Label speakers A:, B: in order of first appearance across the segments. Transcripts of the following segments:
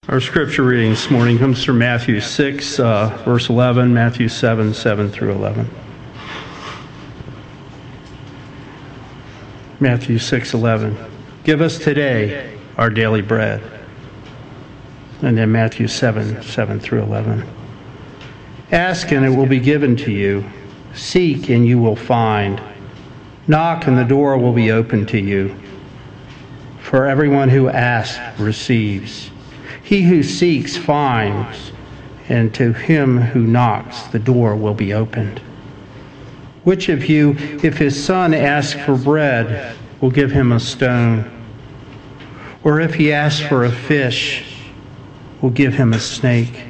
A: Our scripture reading this morning comes from Matthew 6, verse 11, Matthew 7, 7 through 11. Matthew 6:11. Give us today our daily bread. And then Matthew 7, 7 through 11. Ask and it will be given to you. Seek and you will find. Knock and the door will be opened to you. For everyone who asks receives. He who seeks finds, and to him who knocks the door will be opened. Which of you, if his son asks for bread, will give him a stone? Or if he asks for a fish, will give him a snake?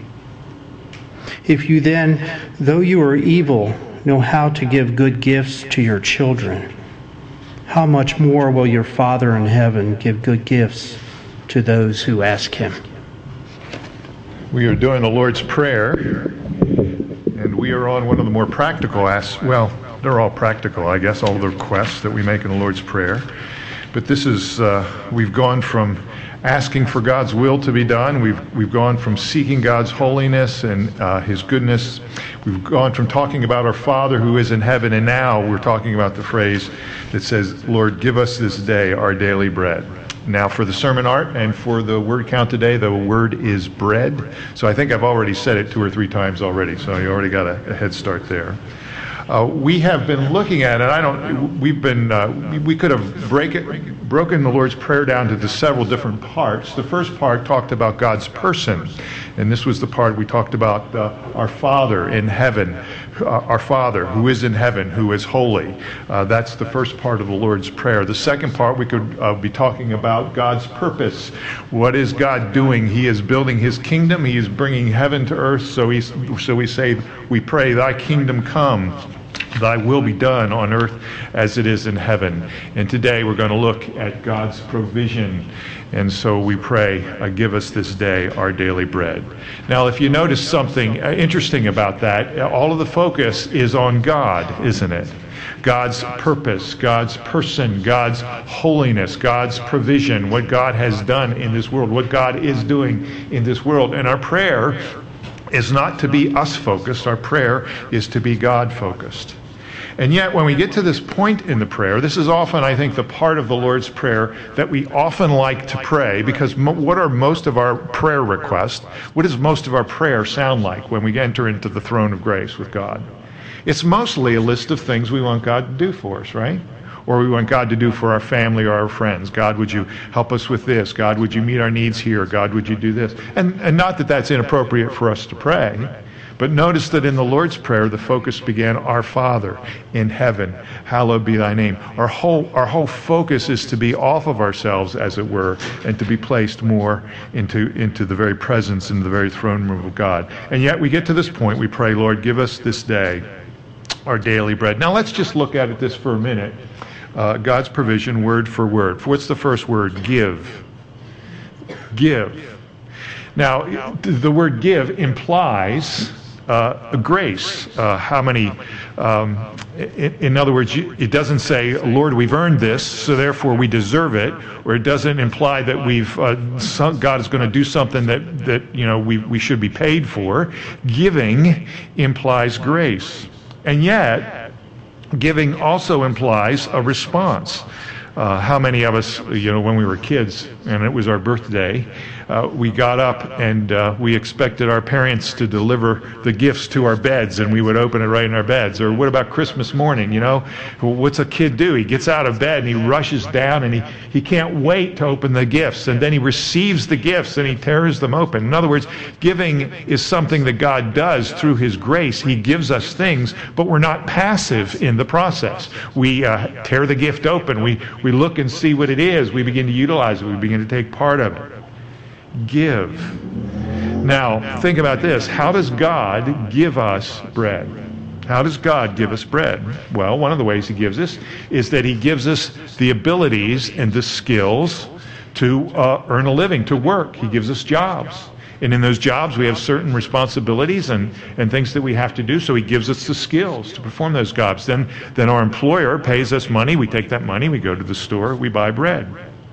A: If you then, though you are evil, know how to give good gifts to your children, how much more will your Father in heaven give good gifts to those who ask him?
B: We are doing the Lord's Prayer, and we are on one of the more practical well, they're all practical, I guess, all the requests that we make in the Lord's Prayer. But this is, we've gone from asking for God's will to be done. We've gone from seeking God's holiness and His goodness. We've gone from talking about our Father who is in heaven, and now we're talking about the phrase that says, Lord, give us this day our daily bread. Now for the sermon art and for the word count today, the word is bread. So I think I've already said it 2 or 3 times already, so you already got a head start there. We have been looking at it. We could have broken the Lord's Prayer down into several different parts. The first part talked about God's person, and this was the part we talked about our Father in heaven, our Father who is in heaven, who is holy. That's the first part of the Lord's Prayer. The second part we could be talking about God's purpose. What is God doing? He is building His kingdom. He is bringing heaven to earth. So we pray, Thy kingdom come. Thy will be done on earth as it is in heaven. And today we're going to look at God's provision. And so we pray, give us this day our daily bread. Now, if you notice something interesting about that, all of the focus is on God, isn't it? God's purpose, God's person, God's holiness, God's provision, what God has done in this world, what God is doing in this world. And our prayer is not to be us-focused. Our prayer is to be God-focused. And yet, when we get to this point in the prayer, this is often, I think, the part of the Lord's Prayer that we often like to pray, because what are most of our prayer requests? What does most of our prayer sound like when we enter into the throne of grace with God? It's mostly a list of things we want God to do for us, right? Or we want God to do for our family or our friends. God, would you help us with this? God, would you meet our needs here? God, would you do this? And not that that's inappropriate for us to pray, but notice that in the Lord's Prayer, the focus began, Our Father in heaven, hallowed be thy name. Our whole focus is to be off of ourselves, as it were, and to be placed more into the very presence and the very throne room of God. And yet we get to this point, we pray, Lord, give us this day our daily bread. Now let's just look at this for a minute. God's provision, word for word. What's the first word? Give. Give. Now, the word give implies grace. How many? In other words, it doesn't say, Lord, we've earned this, so therefore we deserve it, or it doesn't imply that God is going to do something that we should be paid for. Giving implies grace, and yet giving also implies a response. How many of us, when we were kids and it was our birthday, we got up and we expected our parents to deliver the gifts to our beds, and we would open it right in our beds. Or what about Christmas morning? What's a kid do? He gets out of bed and he rushes down and he can't wait to open the gifts, and then he receives the gifts and he tears them open. In other words, giving is something that God does through His grace. He gives us things, but we're not passive in the process. We tear the gift open. We look and see what it is. We begin to utilize it. We begin to take part of it. Give. Now, think about this. How does God give us bread? How does God give us bread? Well, one of the ways He gives us is that He gives us the abilities and the skills to earn a living, to work. He gives us jobs. And in those jobs, we have certain responsibilities and things that we have to do, so He gives us the skills to perform those jobs. Then our employer pays us money. We take that money, we go to the store, we buy bread.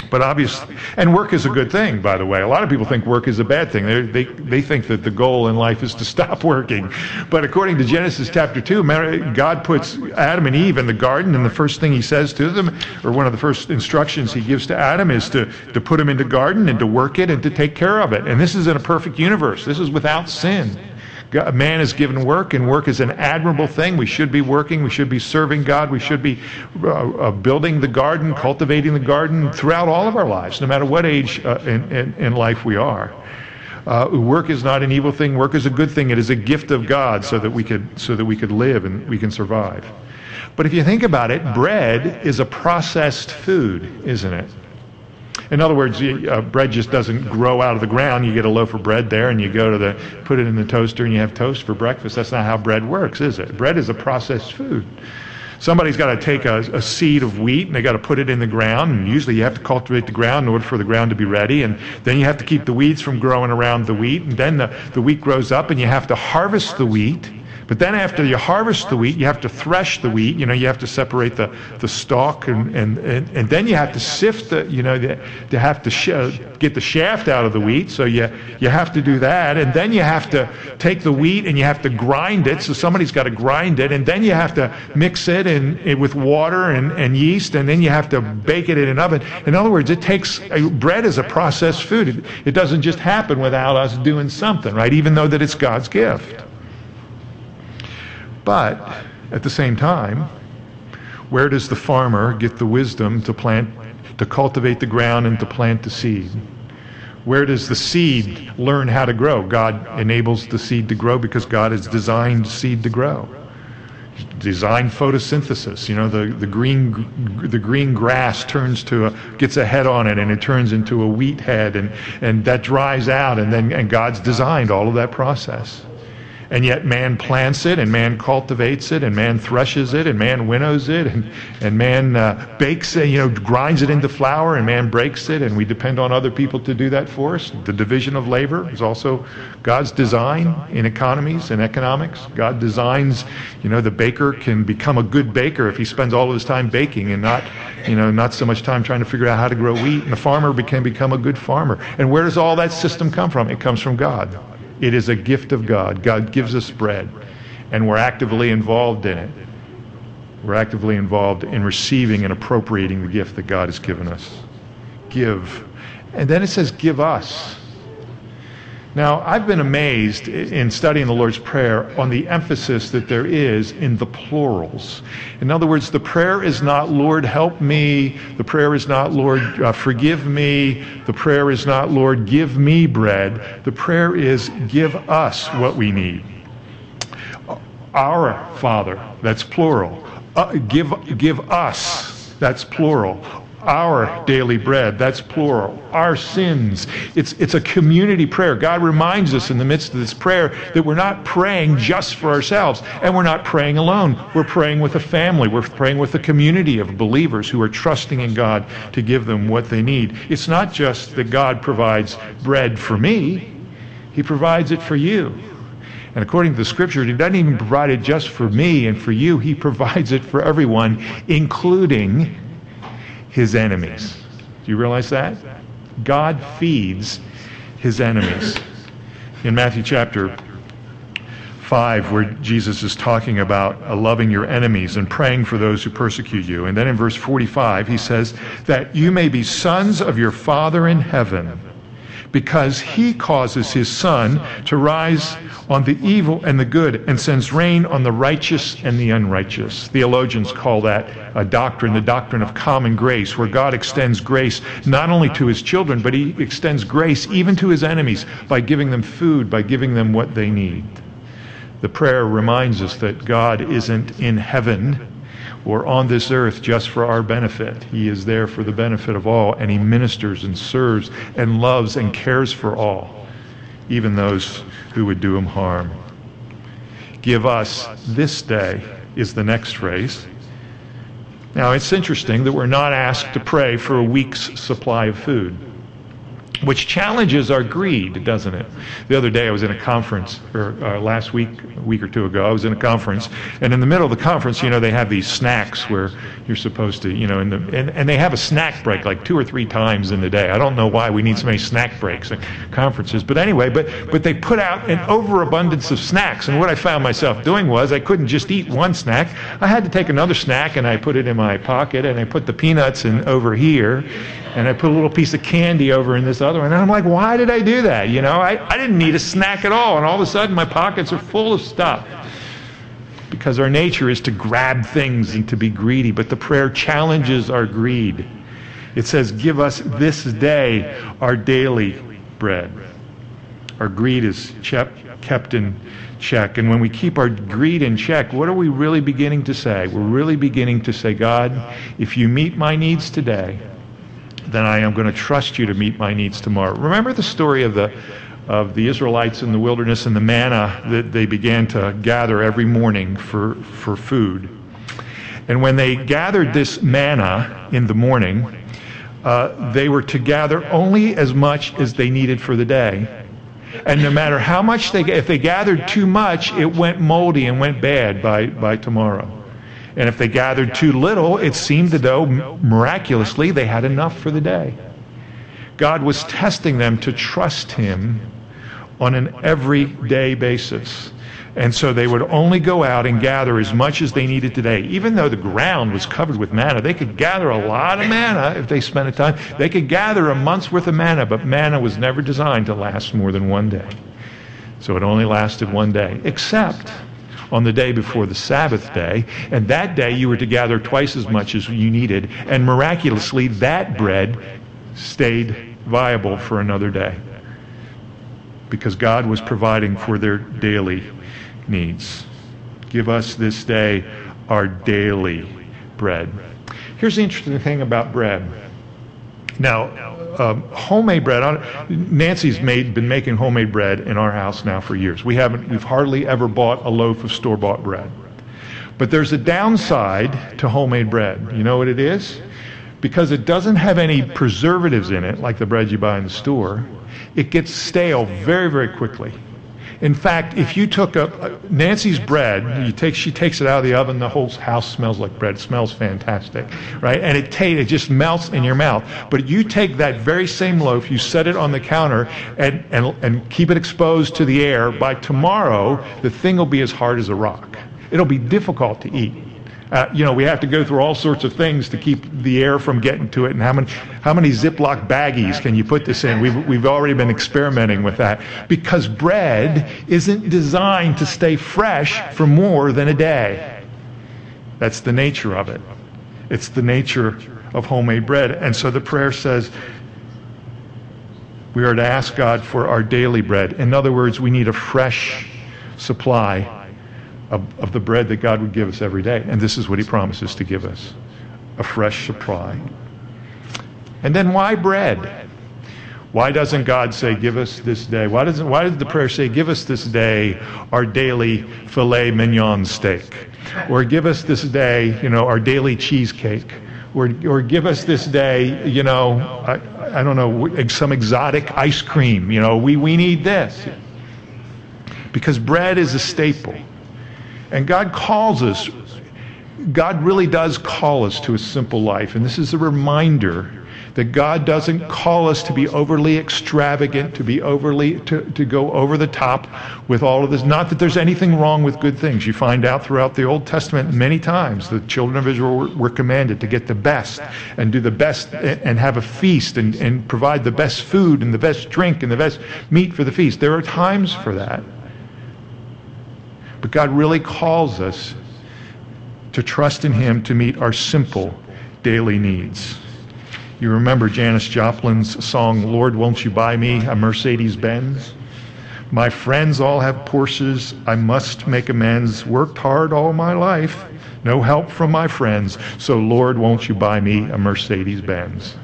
B: But obviously, and work is a good thing, by the way. A lot of people think work is a bad thing. They think that the goal in life is to stop working. But according to Genesis chapter 2, God puts Adam and Eve in the garden, and the first thing he says to them, or one of the first instructions he gives to Adam, is to put him in the garden and to work it and to take care of it. And this is in a perfect universe. This is without sin. Man is given work, and work is an admirable thing. We should be working. We should be serving God. We should be building the garden, cultivating the garden throughout all of our lives, no matter what age in life we are. Work is not an evil thing. Work is a good thing. It is a gift of God so that we could live and we can survive. But if you think about it, bread is a processed food, isn't it? In other words, bread just doesn't grow out of the ground. You get a loaf of bread there and you go put it in the toaster and you have toast for breakfast. That's not how bread works, is it? Bread is a processed food. Somebody's got to take a seed of wheat and they got to put it in the ground. And usually you have to cultivate the ground in order for the ground to be ready. And then you have to keep the weeds from growing around the wheat. And then the wheat grows up and you have to harvest the wheat. But then after you harvest the wheat, you have to thresh the wheat. You have to separate the stalk, and then you have to sift you have to get the shaft out of the wheat. So you have to do that, and then you have to take the wheat and you have to grind it. So somebody's got to grind it, and then you have to mix it with water and yeast, and then you have to bake it in an oven. In other words, bread is a processed food. It doesn't just happen without us doing something, right? Even though that it's God's gift. But at the same time, where does the farmer get the wisdom to cultivate the ground and to plant the seed? Where does the seed learn how to grow? God enables the seed to grow because God has designed seed to grow. Designed photosynthesis. The green grass gets a head on it, and it turns into a wheat head, and that dries out, and God's designed all of that process. And yet man plants it, and man cultivates it, and man threshes it, and man winnows it, and man bakes it, grinds it into flour, and man breaks it, and we depend on other people to do that for us. The division of labor is also God's design in economies and economics. God designs, the baker can become a good baker if he spends all of his time baking and not so much time trying to figure out how to grow wheat. And the farmer can become a good farmer. And where does all that system come from? It comes from God. It is a gift of God. God gives us bread, and we're actively involved in it. We're actively involved in receiving and appropriating the gift that God has given us. Give. And then it says, give us. Now, I've been amazed in studying the Lord's Prayer on the emphasis that there is in the plurals. In other words, the prayer is not, Lord, help me. The prayer is not, Lord, forgive me. The prayer is not, Lord, give me bread. The prayer is, give us what we need. Our Father, that's plural. Give us, that's plural. Our daily bread, that's plural. Our sins. It's a community prayer. God reminds us in the midst of this prayer that we're not praying just for ourselves, and we're not praying alone. We're praying with a family. We're praying with a community of believers who are trusting in God to give them what they need. It's not just that God provides bread for me. He provides it for you. And according to the Scripture, He doesn't even provide it just for me and for you. He provides it for everyone, including His enemies. Do you realize that? God feeds His enemies. In Matthew chapter 5, where Jesus is talking about loving your enemies and praying for those who persecute you. And then in verse 45, He says that you may be sons of your Father in heaven, because He causes His sun to rise on the evil and the good, and sends rain on the righteous and the unrighteous. Theologians call that a doctrine, the doctrine of common grace, where God extends grace not only to His children, but He extends grace even to His enemies by giving them food, by giving them what they need. The prayer reminds us that God isn't in heaven or on this earth just for our benefit. He is there for the benefit of all, and He ministers and serves and loves and cares for all, even those who would do Him harm. Give us this day is the next phrase. Now, it's interesting that we're not asked to pray for a week's supply of food. which challenges our greed, doesn't it? The other day I was in a conference, or last week, a week or two ago, I was in a conference, and in the middle of the conference, they have these snacks where you're supposed to, and they have a snack break like 2 or 3 times in the day. I don't know why we need so many snack breaks at conferences, but anyway, but they put out an overabundance of snacks, and what I found myself doing was I couldn't just eat one snack. I had to take another snack, and I put it in my pocket, and I put the peanuts in over here, and I put a little piece of candy over in this other one. And I'm like, why did I do that? I didn't need a snack at all. And all of a sudden, my pockets are full of stuff. Because our nature is to grab things and to be greedy. But the prayer challenges our greed. It says, give us this day our daily bread. Our greed is kept in check. And when we keep our greed in check, what are we really beginning to say? We're really beginning to say, God, if you meet my needs today, then I am going to trust you to meet my needs tomorrow. Remember the story of the Israelites in the wilderness and the manna that they began to gather every morning for food. And when they gathered this manna in the morning, they were to gather only as much as they needed for the day. And no matter how much if they gathered too much, it went moldy and went bad by tomorrow. And if they gathered too little, it seemed as though miraculously they had enough for the day. God was testing them to trust him on an everyday basis. And so they would only go out and gather as much as they needed today. Even though the ground was covered with manna, they could gather a lot of manna if they spent a time. They could gather a month's worth of manna, but manna was never designed to last more than one day. So it only lasted one day, except on the day before the Sabbath day, and that day you were to gather twice as much as you needed, and miraculously that bread stayed viable for another day because God was providing for their daily needs. Give us this day our daily bread. Here's the interesting thing about bread. Now, homemade bread. Nancy's been making homemade bread in our house now for years. We've hardly ever bought a loaf of store-bought bread. But there's a downside to homemade bread. You know what it is? Because it doesn't have any preservatives in it, like the bread you buy in the store. It gets stale very, very quickly. In fact, if you took Nancy's bread, she takes it out of the oven, the whole house smells like bread. It smells fantastic, right? And it just melts in your mouth. But you take that very same loaf, you set it on the counter, and keep it exposed to the air. By tomorrow, the thing will be as hard as a rock. It'll be difficult to eat. We have to go through all sorts of things to keep the air from getting to it. And how many Ziploc baggies can you put this in? We've already been experimenting with that because bread isn't designed to stay fresh for more than a day. That's the nature of it. It's the nature of homemade bread. And so the prayer says we are to ask God for our daily bread. In other words, we need a fresh supply of the bread that God would give us every day. And this is what he promises to give us, a fresh supply. And then why bread? Why doesn't God say, give us this day? Why does the prayer say, give us this day our daily filet mignon steak? Or give us this day, our daily cheesecake? Or give us this day, I don't know, some exotic ice cream. We need this. Because bread is a staple. And God really does call us to a simple life. And this is a reminder that God doesn't call us to be overly extravagant, to go over the top with all of this. Not that there's anything wrong with good things. You find out throughout the Old Testament many times the children of Israel were commanded to get the best and do the best and have a feast and provide the best food and the best drink and the best meat for the feast. There are times for that. But God really calls us to trust in him to meet our simple daily needs. You remember Janis Joplin's song, Lord, Won't You Buy Me a Mercedes-Benz? My friends all have Porsches. I must make amends. Worked hard all my life. No help from my friends. So Lord, won't you buy me a Mercedes-Benz?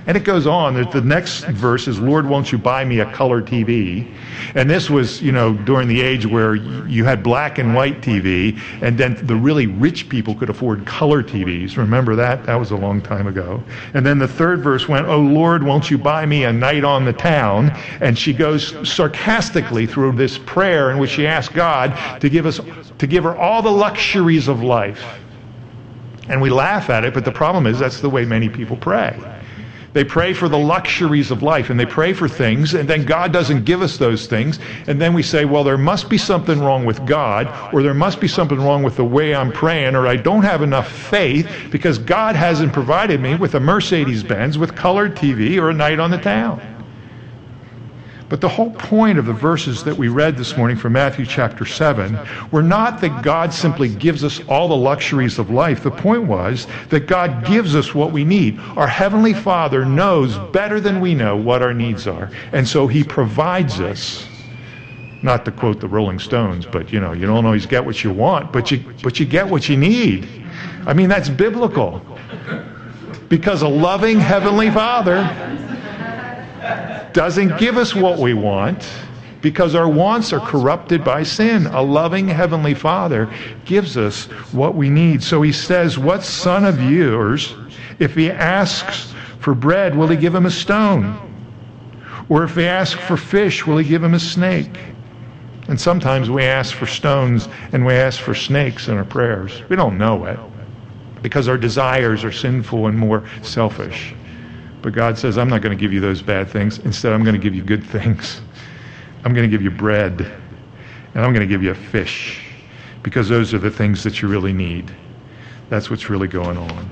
B: And it goes on. The next verse is, Lord, won't you buy me a color TV? And this was, during the age where you had black and white TV, and then the really rich people could afford color TVs. Remember that? That was a long time ago. And then the third verse went, oh, Lord, won't you buy me a night on the town? And she goes sarcastically through this prayer in which she asks God to give her all the luxuries of life. And we laugh at it, but the problem is that's the way many people pray. They pray for the luxuries of life, and they pray for things, and then God doesn't give us those things. And then we say, well, there must be something wrong with God, or there must be something wrong with the way I'm praying, or I don't have enough faith because God hasn't provided me with a Mercedes-Benz with colored TV or a night on the town. But the whole point of the verses that we read this morning from Matthew chapter 7 were not that God simply gives us all the luxuries of life. The point was that God gives us what we need. Our Heavenly Father knows better than we know what our needs are. And so He provides us, not to quote the Rolling Stones, but you don't always get what you want, but you get what you need. I mean, that's biblical. Because a loving Heavenly Father doesn't give us what we want because our wants are corrupted by sin. A loving Heavenly Father gives us what we need. So He says, what son of yours, if he asks for bread, will He give him a stone? Or if he asks for fish, will He give him a snake? And sometimes we ask for stones and we ask for snakes in our prayers. We don't know it because our desires are sinful and more selfish. But God says, I'm not going to give you those bad things. Instead, I'm going to give you good things. I'm going to give you bread. And I'm going to give you a fish. Because those are the things that you really need. That's what's really going on.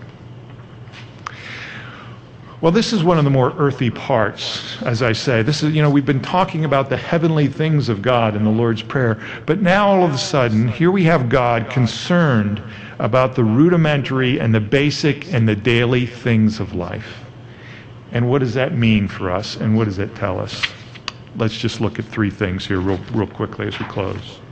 B: Well, this is one of the more earthy parts, as I say. This is, we've been talking about the heavenly things of God in the Lord's Prayer. But now, all of a sudden, here we have God concerned about the rudimentary and the basic and the daily things of life. And what does that mean for us, and what does it tell us? Let's just look at three things here real quickly as we close.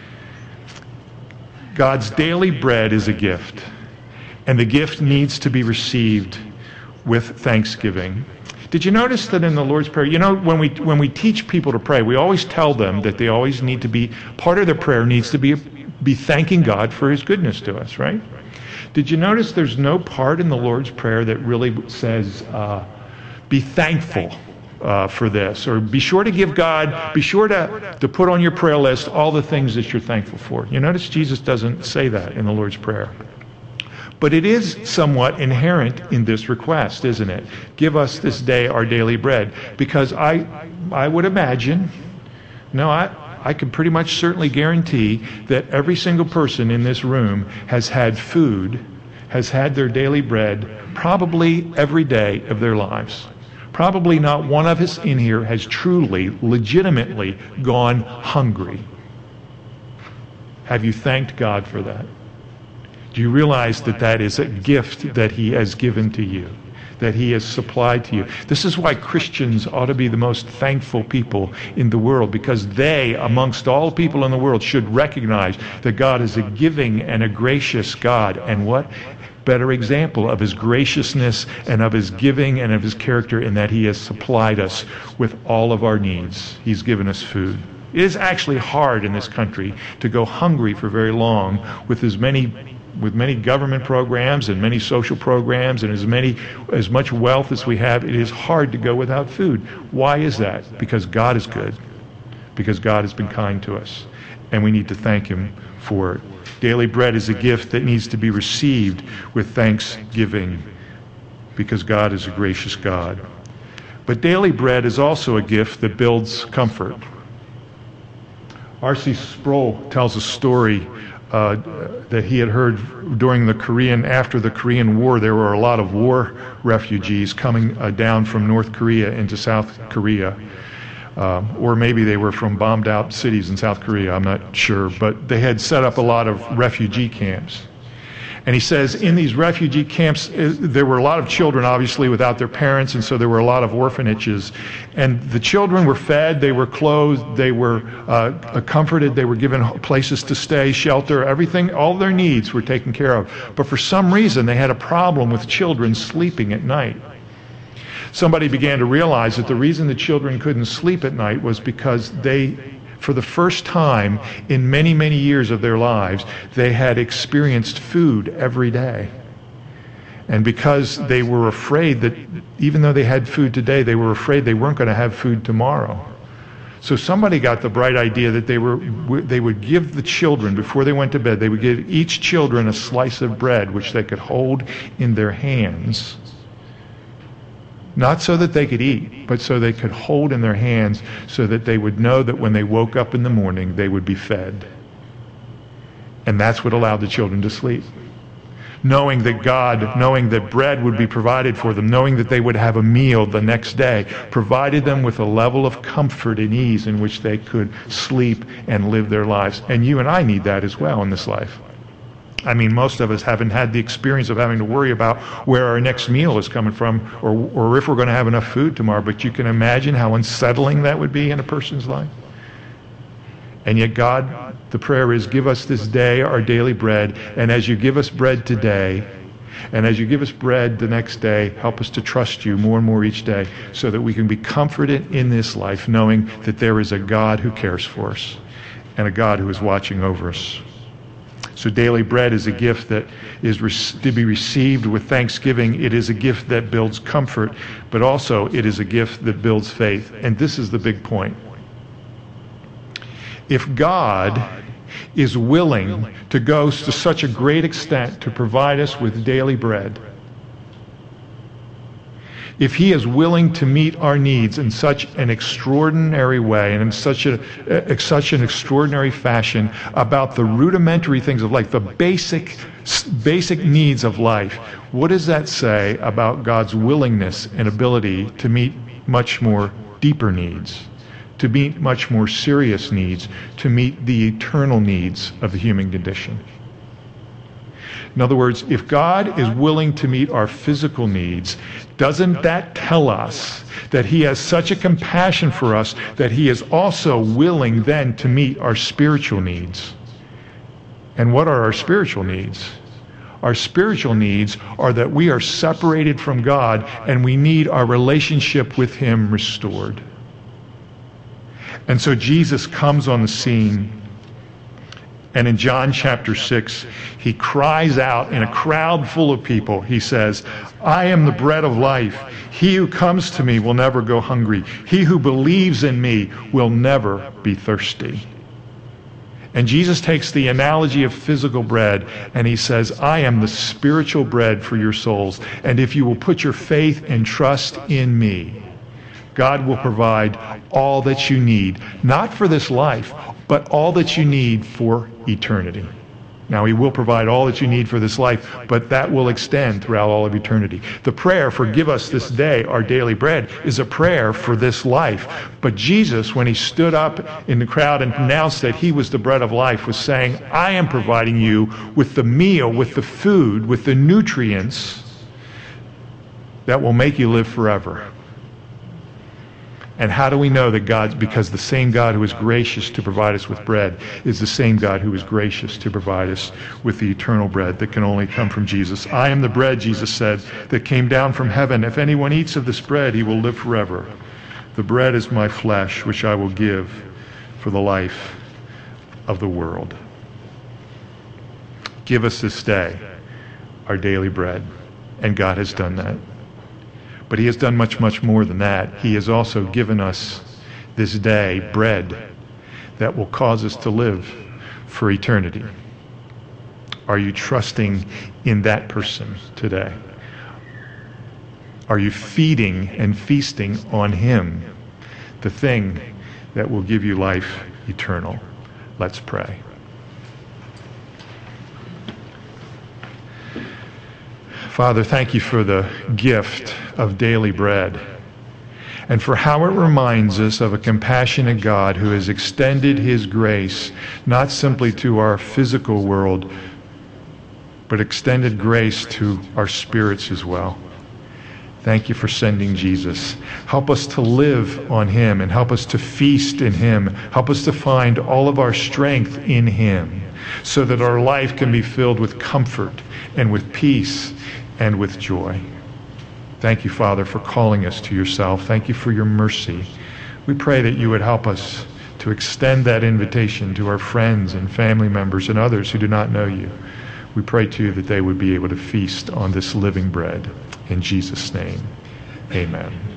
B: God's daily bread is a gift, and the gift needs to be received with thanksgiving. Did you notice that in the Lord's Prayer, when we teach people to pray, we always tell them that they always need to be, part of their prayer needs to be thanking God for His goodness to us, right? Did you notice there's no part in the Lord's Prayer that really says, be thankful for this, or be sure to give God, be sure to put on your prayer list all the things that you're thankful for. You notice Jesus doesn't say that in the Lord's Prayer. But it is somewhat inherent in this request, isn't it? Give us this day our daily bread. Because I would imagine, I can pretty much certainly guarantee that every single person in this room has had food, has had their daily bread, probably every day of their lives. Probably not one of us in here has truly, legitimately gone hungry. Have you thanked God for that? Do you realize that that is a gift that He has given to you, that He has supplied to you? This is why Christians ought to be the most thankful people in the world, because they, amongst all people in the world, should recognize that God is a giving and a gracious God. And what better example of His graciousness and of His giving and of His character in that He has supplied us with all of our needs. He's given us food. It is actually hard in this country to go hungry for very long with many government programs and many social programs and as much wealth as we have. It is hard to go without food. Why is that? Because God is good. Because God has been kind to us. And we need to thank Him for it. Daily bread is a gift that needs to be received with thanksgiving because God is a gracious God. But daily bread is also a gift that builds comfort. R.C. Sproul tells a story that he had heard after the Korean War. There were a lot of war refugees coming down from North Korea into South Korea. Or maybe they were from bombed out cities in South Korea, I'm not sure. But they had set up a lot of refugee camps. And he says in these refugee camps, there were a lot of children, obviously, without their parents, and so there were a lot of orphanages. And the children were fed, they were clothed, they were comforted, they were given places to stay, shelter, everything, all their needs were taken care of. But for some reason, they had a problem with children sleeping at night. somebody began to realize that the reason the children couldn't sleep at night was because they, for the first time in many, many years of their lives, they had experienced food every day. And because they were afraid that even though they had food today, they were afraid they weren't going to have food tomorrow. So somebody got the bright idea that they would give the children, before they went to bed, they would give each children a slice of bread which they could hold in their hands. Not so that they could eat, but so they could hold in their hands so that they would know that when they woke up in the morning, they would be fed. And that's what allowed the children to sleep. Knowing that bread would be provided for them, knowing that they would have a meal the next day, provided them with a level of comfort and ease in which they could sleep and live their lives. And you and I need that as well in this life. I mean, most of us haven't had the experience of having to worry about where our next meal is coming from or if we're going to have enough food tomorrow, but you can imagine how unsettling that would be in a person's life. And yet God, the prayer is, give us this day our daily bread, and as you give us bread today, and as you give us bread the next day, help us to trust you more and more each day so that we can be comforted in this life, knowing that there is a God who cares for us and a God who is watching over us. So daily bread is a gift that is to be received with thanksgiving. It is a gift that builds comfort, but also it is a gift that builds faith. And this is the big point. If God is willing to go to such a great extent to provide us with daily bread, if he is willing to meet our needs in such an extraordinary way and in such an extraordinary fashion about the rudimentary things of life, the basic needs of life, what does that say about God's willingness and ability to meet much more deeper needs, to meet much more serious needs, to meet the eternal needs of the human condition? In other words, if God is willing to meet our physical needs, doesn't that tell us that he has such a compassion for us that he is also willing then to meet our spiritual needs? And what are our spiritual needs? Our spiritual needs are that we are separated from God and we need our relationship with him restored. And so Jesus comes on the scene. And in John chapter 6, he cries out in a crowd full of people. He says, I am the bread of life. He who comes to me will never go hungry. He who believes in me will never be thirsty. And Jesus takes the analogy of physical bread and he says, I am the spiritual bread for your souls. And if you will put your faith and trust in me, God will provide all that you need, not for this life, but all that you need for eternity. Now, he will provide all that you need for this life, but that will extend throughout all of eternity. The prayer, forgive us this day our daily bread, is a prayer for this life. But Jesus, when he stood up in the crowd and announced that he was the bread of life, was saying, I am providing you with the meal, with the food, with the nutrients that will make you live forever. And how do we know that God's, because the same God who is gracious to provide us with bread is the same God who is gracious to provide us with the eternal bread that can only come from Jesus. I am the bread, Jesus said, that came down from heaven. If anyone eats of this bread, he will live forever. The bread is my flesh, which I will give for the life of the world. Give us this day our daily bread. And God has done that. But he has done much, much more than that. He has also given us this day bread that will cause us to live for eternity. Are you trusting in that person today? Are you feeding and feasting on him, the thing that will give you life eternal? Let's pray. Father, thank you for the gift of daily bread and for how it reminds us of a compassionate God who has extended his grace not simply to our physical world, but extended grace to our spirits as well. Thank you for sending Jesus. Help us to live on him and help us to feast in him. Help us to find all of our strength in him so that our life can be filled with comfort and with peace and with joy. Thank you, Father, for calling us to yourself. Thank you for your mercy. We pray that you would help us to extend that invitation to our friends and family members and others who do not know you. We pray, too, that they would be able to feast on this living bread. In Jesus' name, amen.